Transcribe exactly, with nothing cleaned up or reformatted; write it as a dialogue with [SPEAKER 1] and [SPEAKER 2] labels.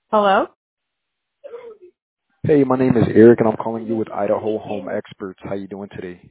[SPEAKER 1] Hello?
[SPEAKER 2] Hey, my name is Eric, and I'm calling you with Idaho Home Experts. How you doing today?